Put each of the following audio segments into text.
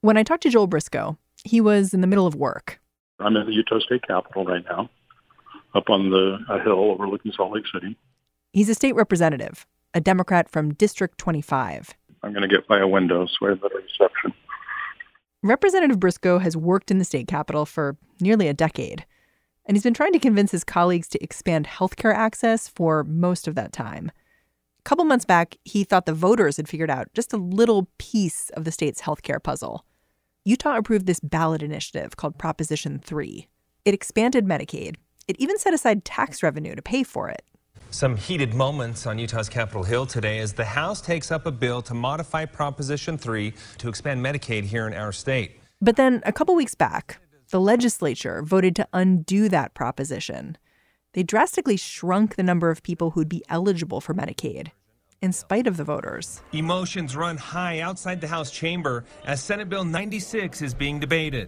When I talked to Joel Briscoe, he was in the middle of work. I'm in the Utah State Capitol right now, up on a hill overlooking Salt Lake City. He's a state representative, a Democrat from District 25. I'm going to get by a window, so I have better reception. Representative Briscoe has worked in the state capitol for nearly a decade, and he's been trying to convince his colleagues to expand healthcare access for most of that time. A couple months back, he thought the voters had figured out just a little piece of the state's healthcare puzzle. Utah approved this ballot initiative called Proposition 3. It expanded Medicaid. It even set aside tax revenue to pay for it. Some heated moments on Utah's Capitol Hill today as the House takes up a bill to modify Proposition 3 to expand Medicaid here in our state. But then a couple weeks back, the legislature voted to undo that proposition. They drastically shrunk the number of people who'd be eligible for Medicaid, in spite of the voters. Emotions run high outside the House chamber as Senate Bill 96 is being debated.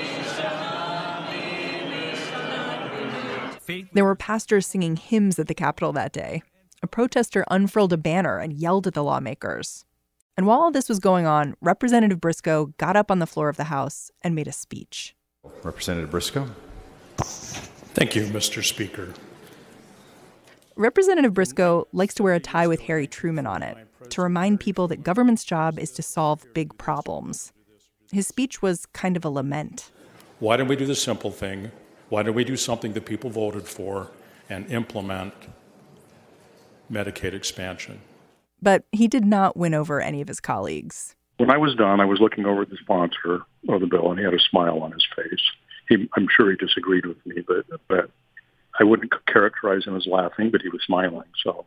There were pastors singing hymns at the Capitol that day. A protester unfurled a banner and yelled at the lawmakers. And while all this was going on, Representative Briscoe got up on the floor of the House and made a speech. Representative Briscoe. Thank you, Mr. Speaker. Representative Briscoe likes to wear a tie with Harry Truman on it to remind people that government's job is to solve big problems. His speech was kind of a lament. Why don't we do the simple thing? Why don't we do something that people voted for and implement Medicaid expansion? But he did not win over any of his colleagues. When I was done, I was looking over at the sponsor of the bill, and he had a smile on his face. I'm sure he disagreed with me, but I wouldn't characterize him as laughing, but he was smiling. So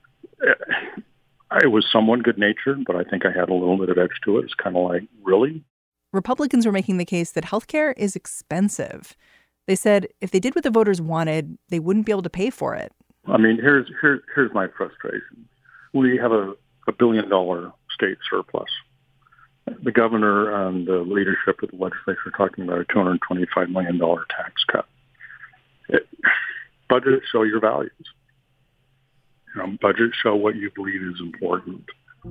I was somewhat good-natured, but I think I had a little bit of edge to it. It's kind of like, really? Republicans were making the case that healthcare is expensive. They said if they did what the voters wanted, they wouldn't be able to pay for it. I mean, here's my frustration. We have a $1 billion state surplus. The governor and the leadership of the legislature are talking about a $225 million tax cut. Budgets show your values. Budgets show what you believe is important.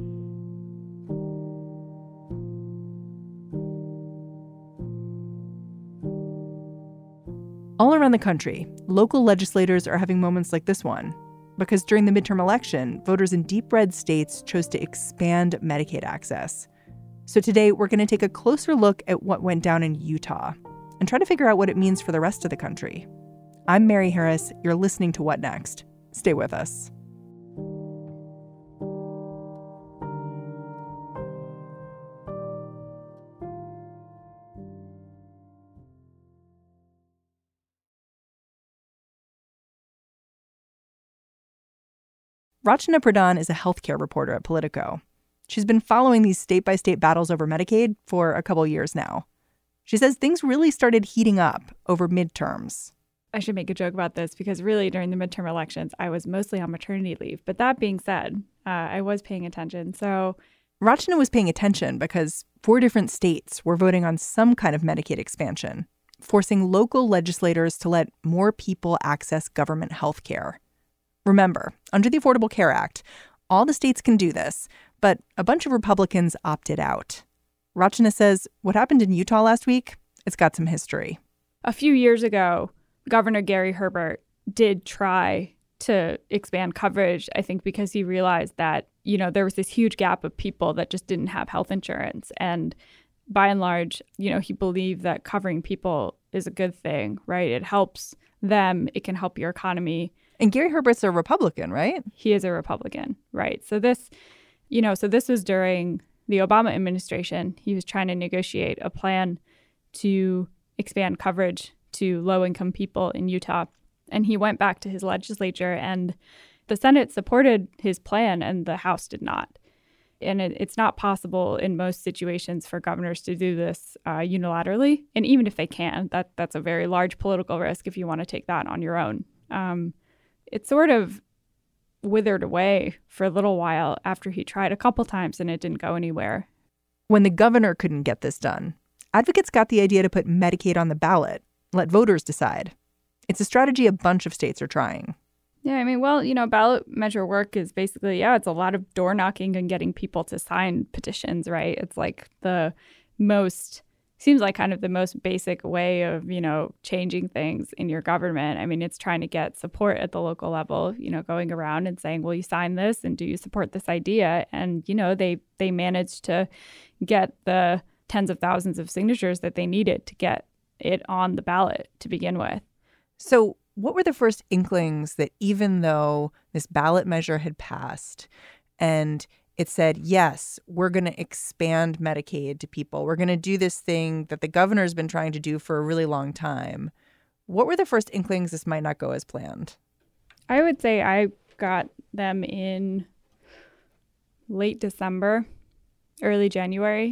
All around the country, local legislators are having moments like this one, because during the midterm election, voters in deep red states chose to expand Medicaid access. So today, we're going to take a closer look at what went down in Utah and try to figure out what it means for the rest of the country. I'm Mary Harris. You're listening to What Next? Stay with us. Rachna Pradhan is a healthcare reporter at Politico. She's been following these state-by-state battles over Medicaid for a couple years now. She says things really started heating up over midterms. I should make a joke about this because really during the midterm elections, I was mostly on maternity leave. But that being said, I was paying attention. So Rachna was paying attention because 4 different states were voting on some kind of Medicaid expansion, forcing local legislators to let more people access government health care. Remember, under the Affordable Care Act, all the states can do this, but a bunch of Republicans opted out. Rachna says what happened in Utah last week, it's got some history. A few years ago, Governor Gary Herbert did try to expand coverage, I think because he realized that, there was this huge gap of people that just didn't have health insurance. And by and large, he believed that covering people is a good thing, right? It helps them. It can help your economy. And Gary Herbert's a Republican, right? He is a Republican, right? So this was during the Obama administration. He was trying to negotiate a plan to expand coverage to low-income people in Utah. And he went back to his legislature, and the Senate supported his plan, and the House did not. And it's not possible in most situations for governors to do this unilaterally. And even if they can, that's a very large political risk if you want to take that on your own. It sort of withered away for a little while after he tried a couple times and it didn't go anywhere. When the governor couldn't get this done, advocates got the idea to put Medicaid on the ballot, let voters decide. It's a strategy a bunch of states are trying. Yeah, ballot measure work is basically, it's a lot of door knocking and getting people to sign petitions, right? It's like the seems like kind of the most basic way of, changing things in your government. I mean, it's trying to get support at the local level, going around and saying, well, you sign this and do you support this idea? And, they managed to get the tens of thousands of signatures that they needed to get it on the ballot to begin with. So what were the first inklings that even though this ballot measure had passed and it said, yes, we're going to expand Medicaid to people, we're going to do this thing that the governor's been trying to do for a really long time, what were the first inklings this might not go as planned? I would say I got them in late December, early January.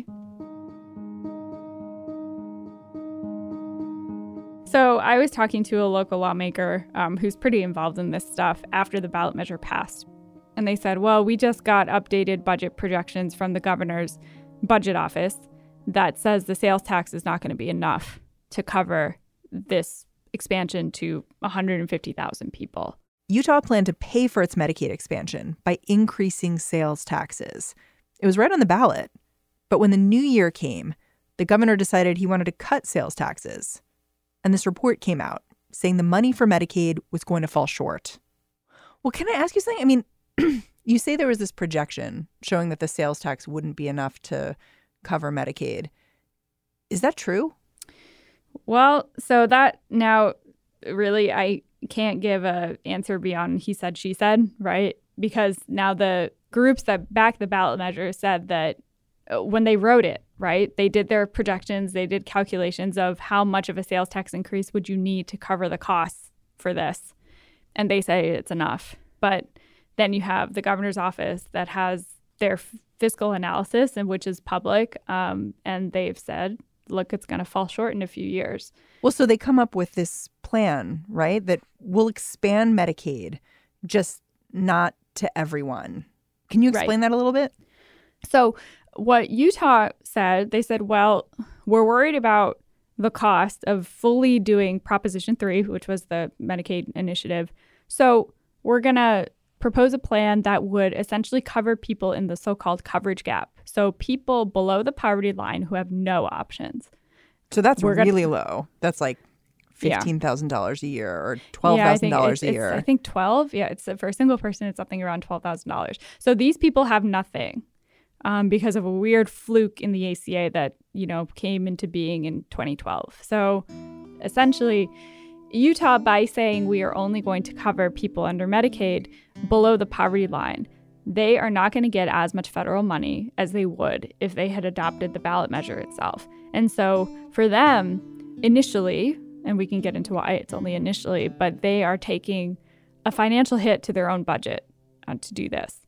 So I was talking to a local lawmaker who's pretty involved in this stuff after the ballot measure passed. And they said, well, we just got updated budget projections from the governor's budget office that says the sales tax is not going to be enough to cover this expansion to 150,000 people. Utah planned to pay for its Medicaid expansion by increasing sales taxes. It was right on the ballot. But when the new year came, the governor decided he wanted to cut sales taxes. And this report came out saying the money for Medicaid was going to fall short. Well, can I ask you something? I mean, you say there was this projection showing that the sales tax wouldn't be enough to cover Medicaid. Is that true? Well, so that now really I can't give an answer beyond he said, she said, right? Because now the groups that back the ballot measure said that when they wrote it, right, they did their projections, they did calculations of how much of a sales tax increase would you need to cover the costs for this. And they say it's enough. But then you have the governor's office that has their fiscal analysis, and which is public, and they've said, look, it's going to fall short in a few years. Well, so they come up with this plan, right, that will expand Medicaid, just not to everyone. Can you explain that a little bit? So what Utah said, they said, well, we're worried about the cost of fully doing Proposition 3, which was the Medicaid initiative. So we're going to propose a plan that would essentially cover people in the so-called coverage gap. So people below the poverty line who have no options. So that's really low. That's like $15,000 a year or $12,000 a year. I think 12. Yeah, it's for a single person, it's something around $12,000. So these people have nothing because of a weird fluke in the ACA that, came into being in 2012. So essentially, Utah, by saying we are only going to cover people under Medicaid below the poverty line, they are not going to get as much federal money as they would if they had adopted the ballot measure itself. And so for them, initially, and we can get into why it's only initially, but they are taking a financial hit to their own budget to do this.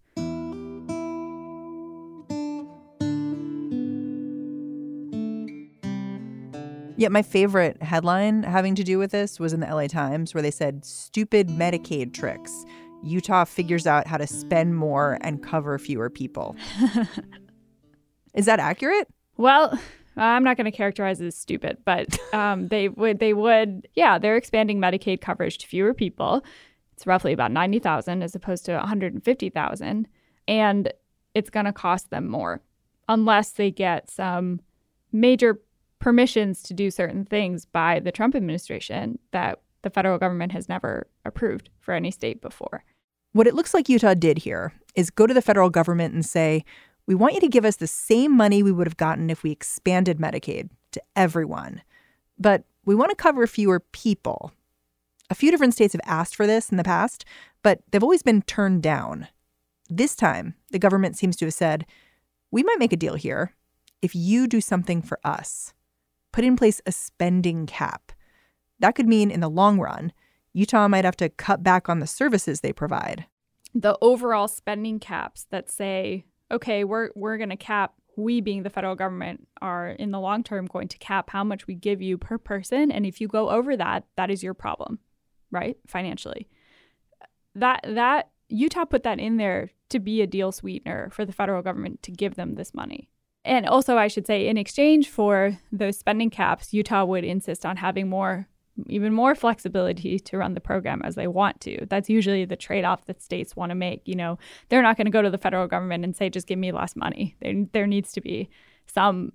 Yeah, my favorite headline having to do with this was in the LA Times, where they said, stupid Medicaid tricks. Utah figures out how to spend more and cover fewer people. Is that accurate? Well, I'm not going to characterize it as stupid, but they're expanding Medicaid coverage to fewer people. It's roughly about 90,000 as opposed to 150,000. And it's going to cost them more unless they get some major permissions to do certain things by the Trump administration that the federal government has never approved for any state before. What it looks like Utah did here is go to the federal government and say, we want you to give us the same money we would have gotten if we expanded Medicaid to everyone. But we want to cover fewer people. A few different states have asked for this in the past, but they've always been turned down. This time, the government seems to have said, we might make a deal here if you do something for us. Put in place a spending cap. That could mean in the long run, Utah might have to cut back on the services they provide. The overall spending caps that say, okay, we're going to cap, we being the federal government are in the long term going to cap how much we give you per person. And if you go over that, that is your problem, right? Financially. That Utah put that in there to be a deal sweetener for the federal government to give them this money. And also, I should say, in exchange for those spending caps, Utah would insist on having even more flexibility to run the program as they want to. That's usually the trade-off that states want to make. They're not going to go to the federal government and say, just give me less money. There needs to be some,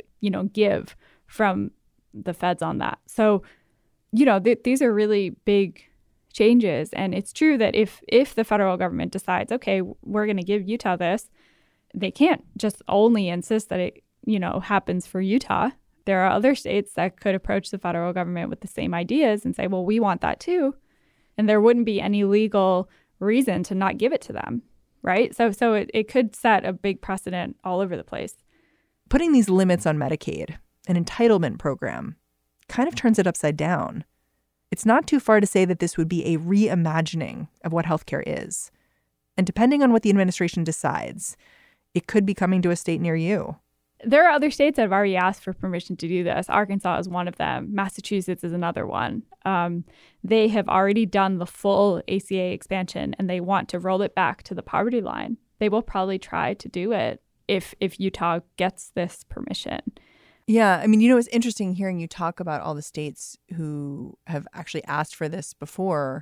give from the feds on that. So, these are really big changes. And it's true that if the federal government decides, okay, we're going to give Utah this, they can't just only insist that it, happens for Utah. There are other states that could approach the federal government with the same ideas and say, well, we want that too. And there wouldn't be any legal reason to not give it to them, right? So it could set a big precedent all over the place. Putting these limits on Medicaid, an entitlement program, kind of turns it upside down. It's not too far to say that this would be a reimagining of what healthcare is. And depending on what the administration decides, it could be coming to a state near you. There are other states that have already asked for permission to do this. Arkansas is one of them. Massachusetts is another one. They have already done the full ACA expansion, and they want to roll it back to the poverty line. They will probably try to do it if Utah gets this permission. Yeah. I mean, it's interesting hearing you talk about all the states who have actually asked for this before.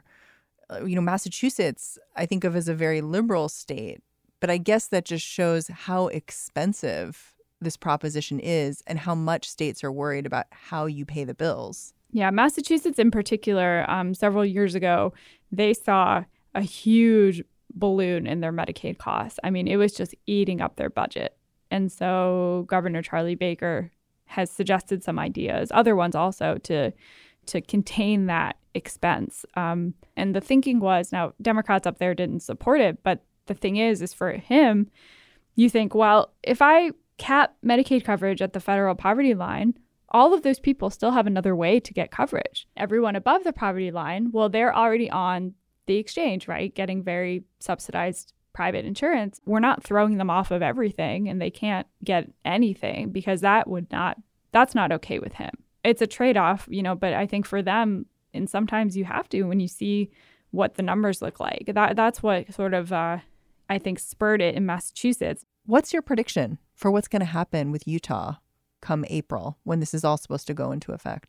Massachusetts, I think of as a very liberal state, but I guess that just shows how expensive this proposition is and how much states are worried about how you pay the bills. Yeah, Massachusetts in particular, several years ago, they saw a huge balloon in their Medicaid costs. I mean, it was just eating up their budget. And so Governor Charlie Baker has suggested some ideas, other ones also, to contain that expense. And the thinking was, now Democrats up there didn't support it, but the thing is for him, you think, well, if I cap Medicaid coverage at the federal poverty line, all of those people still have another way to get coverage. Everyone above the poverty line, well, they're already on the exchange, right? Getting very subsidized private insurance. We're not throwing them off of everything and they can't get anything because that's not okay with him. It's a trade-off, but I think for them, and sometimes you have to when you see what the numbers look like. That's what sort of, I think, spurred it in Massachusetts. What's your prediction for what's going to happen with Utah come April when this is all supposed to go into effect?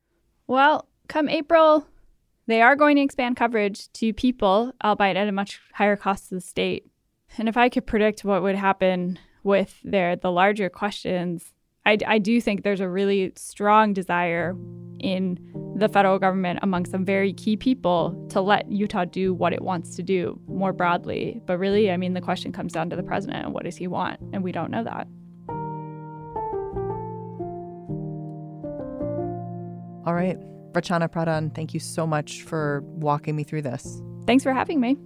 Well, come April, they are going to expand coverage to people, albeit at a much higher cost to the state. And if I could predict what would happen with the larger questions, I do think there's a really strong desire in the federal government among some very key people to let Utah do what it wants to do more broadly. But really, I mean, the question comes down to the president and what does he want? And we don't know that. All right. Rachana Pradhan, thank you so much for walking me through this. Thanks for having me.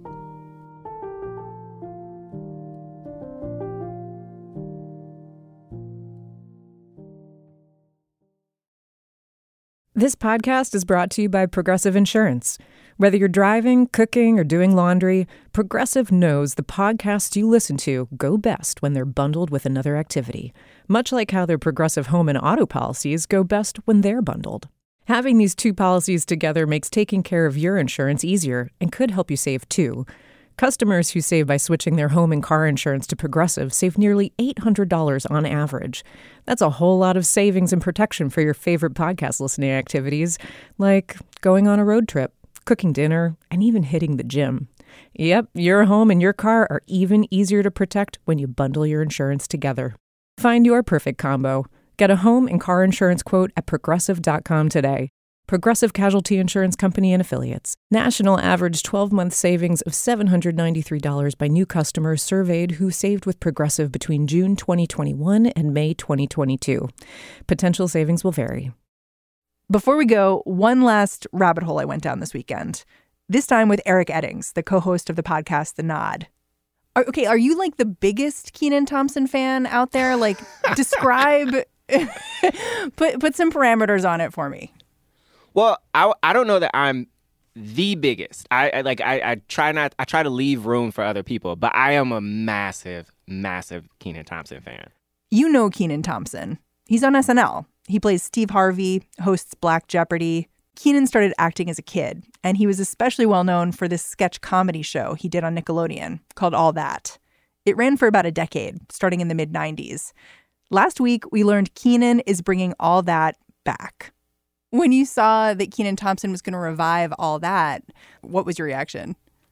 This podcast is brought to you by Progressive Insurance. Whether you're driving, cooking, or doing laundry, Progressive knows the podcasts you listen to go best when they're bundled with another activity, much like how their Progressive home and auto policies go best when they're bundled. Having these two policies together makes taking care of your insurance easier and could help you save too. Customers who save by switching their home and car insurance to Progressive save nearly $800 on average. That's a whole lot of savings and protection for your favorite podcast listening activities, like going on a road trip, cooking dinner, and even hitting the gym. Yep, your home and your car are even easier to protect when you bundle your insurance together. Find your perfect combo. Get a home and car insurance quote at Progressive.com today. Progressive Casualty Insurance Company and Affiliates. National average 12-month savings of $793 by new customers surveyed who saved with Progressive between June 2021 and May 2022. Potential savings will vary. Before we go, one last rabbit hole I went down this weekend, this time with Eric Eddings, the co-host of the podcast The Nod. Okay, are you like the biggest Kenan Thompson fan out there? Like, describe, put some parameters on it for me. Well, I don't know that I'm the biggest. I try to leave room for other people, but I am a massive Kenan Thompson fan. You know Kenan Thompson. He's on SNL. He plays Steve Harvey, hosts Black Jeopardy. Kenan started acting as a kid, and he was especially well known for this sketch comedy show he did on Nickelodeon called All That. It ran for about a decade, starting in the mid-90s. Last week, we learned Kenan is bringing All That back. When you saw that Kenan Thompson was going to revive All That, what was your reaction?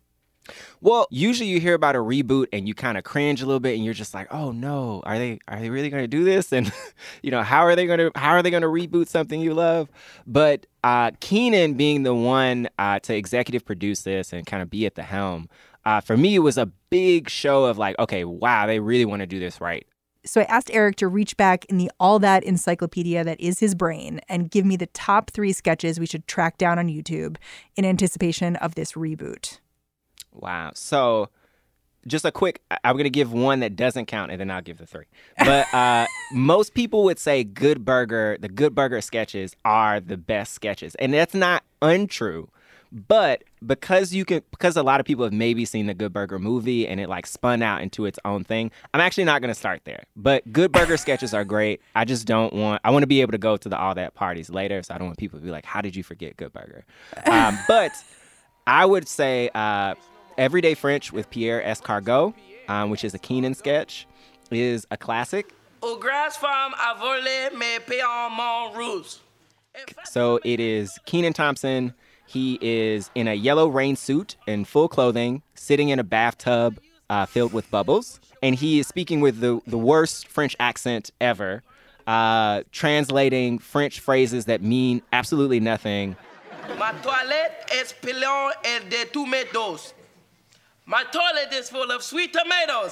Well, usually you hear about a reboot and you kind of cringe a little bit and you're just like, oh no, are they really going to do this? And how are they going to reboot something you love? But Kenan being the one to executive produce this and kind of be at the helm, for me, it was a big show of like, okay, wow, they really want to do this right. So I asked Eric to reach back in the all that encyclopedia that is his brain and give me the top 3 sketches we should track down on YouTube in anticipation of this reboot. Wow. So just a quick, I'm going to give one that doesn't count and then I'll give the 3. But most people would say the Good Burger sketches are the best sketches. And that's not untrue. But because a lot of people have maybe seen the Good Burger movie and it like spun out into its own thing, I'm actually not going to start there. But Good Burger sketches are great. I want to be able to go to the all that parties later. So I don't want people to be like, how did you forget Good Burger? But I would say Everyday French with Pierre Escargot, which is a Kenan sketch, is a classic. Au grâce femme a volé mes péaments rouges. So it is Kenan Thompson. He is in a yellow rain suit and full clothing, sitting in a bathtub filled with bubbles. And he is speaking with the worst French accent ever, translating French phrases that mean absolutely nothing. Ma toilette est pleine de tomatoes. My toilet is full of sweet tomatoes.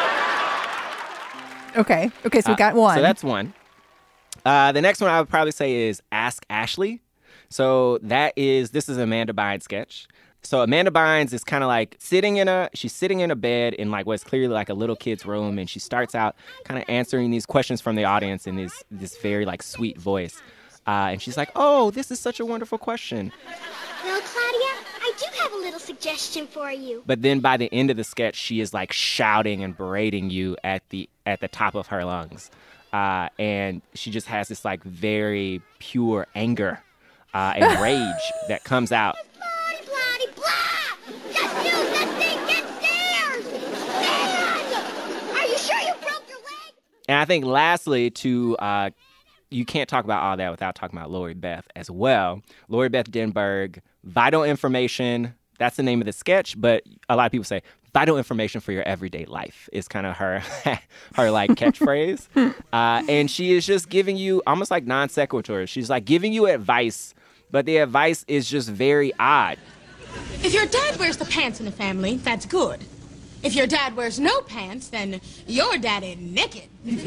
Okay, so we got one. So that's one. The next one I would probably say is Ask Ashley. So this is Amanda Bynes sketch. So Amanda Bynes is kind of like she's sitting in a bed in like what's clearly like a little kid's room, and she starts out kind of answering these questions from the audience in this very like sweet voice. And she's like, oh, this is such a wonderful question. Well, Claudia, I do have a little suggestion for you. But then by the end of the sketch, she is like shouting and berating you at the top of her lungs. And she just has this like very pure anger and rage that comes out. Blah, blah. Just use that thing, get stairs! Stand! Are you sure you broke your leg? And I think lastly, you can't talk about all that without talking about Lori Beth as well. Lori Beth Denberg, Vital Information, that's the name of the sketch, but a lot of people say vital information for your everyday life is kind of her like catchphrase. And she is just giving you almost like non sequiturs. She's like giving you advice, but the advice is just very odd. If your dad wears the pants in the family, that's good. If your dad wears no pants, then your dad is naked.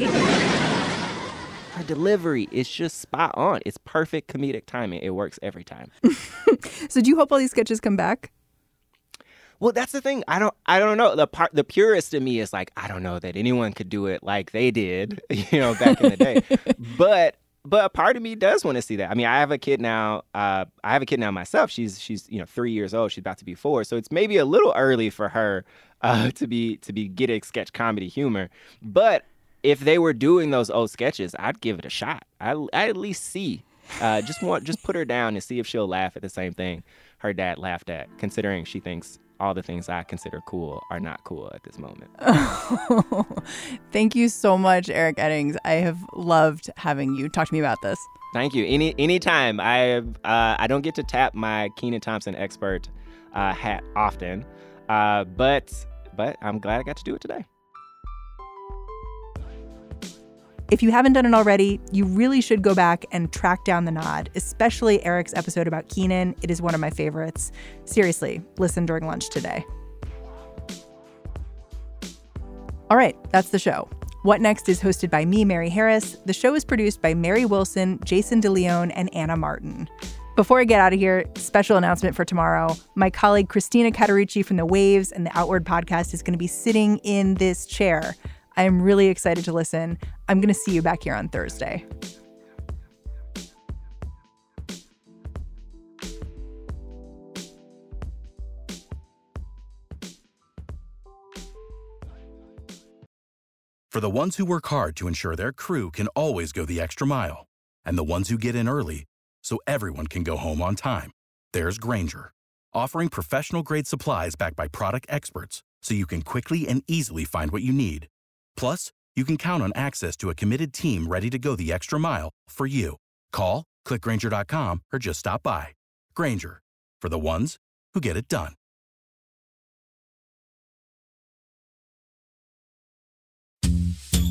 Her delivery is just spot on. It's perfect comedic timing. It works every time. So do you hope all these sketches come back? Well, that's the thing. I don't know. The purist in me is like, I don't know that anyone could do it like they did, back in the day. But a part of me does want to see that. I mean, I have a kid now. Myself. She's 3 years old. She's about to be 4. So it's maybe a little early for her to be getting sketch comedy humor. But if they were doing those old sketches, I'd give it a shot. I'd at least see. Just put her down and see if she'll laugh at the same thing her dad laughed at, considering she thinks all the things I consider cool are not cool at this moment. Thank you so much, Eric Eddings. I have loved having you talk to me about this. Thank you. Anytime. I don't get to tap my Kenan Thompson expert hat often, but I'm glad I got to do it today. If you haven't done it already, you really should go back and track down The Nod, especially Eric's episode about Kenan. It is one of my favorites. Seriously, listen during lunch today. All right, that's the show. What Next is hosted by me, Mary Harris. The show is produced by Mary Wilson, Jason DeLeon, and Anna Martin. Before I get out of here, special announcement for tomorrow. My colleague Christina Catarucci from The Waves and the Outward podcast is going to be sitting in this chair. I am really excited to listen. I'm going to see you back here on Thursday. For the ones who work hard to ensure their crew can always go the extra mile, and the ones who get in early so everyone can go home on time, there's Grainger, offering professional-grade supplies backed by product experts so you can quickly and easily find what you need. Plus, you can count on access to a committed team ready to go the extra mile for you. Call, click Grainger.com, or just stop by. Grainger, for the ones who get it done.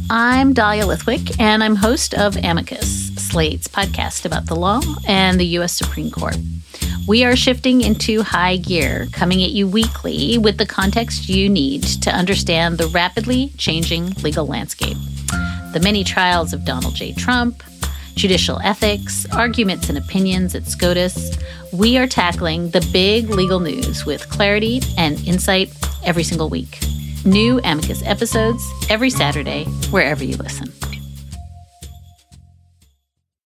I'm Dahlia Lithwick, and I'm host of Amicus, Slate's podcast about the law and the U.S. Supreme Court. We are shifting into high gear, coming at you weekly with the context you need to understand the rapidly changing legal landscape. The many trials of Donald J. Trump, judicial ethics, arguments and opinions at SCOTUS. We are tackling the big legal news with clarity and insight every single week. New Amicus episodes every Saturday, wherever you listen.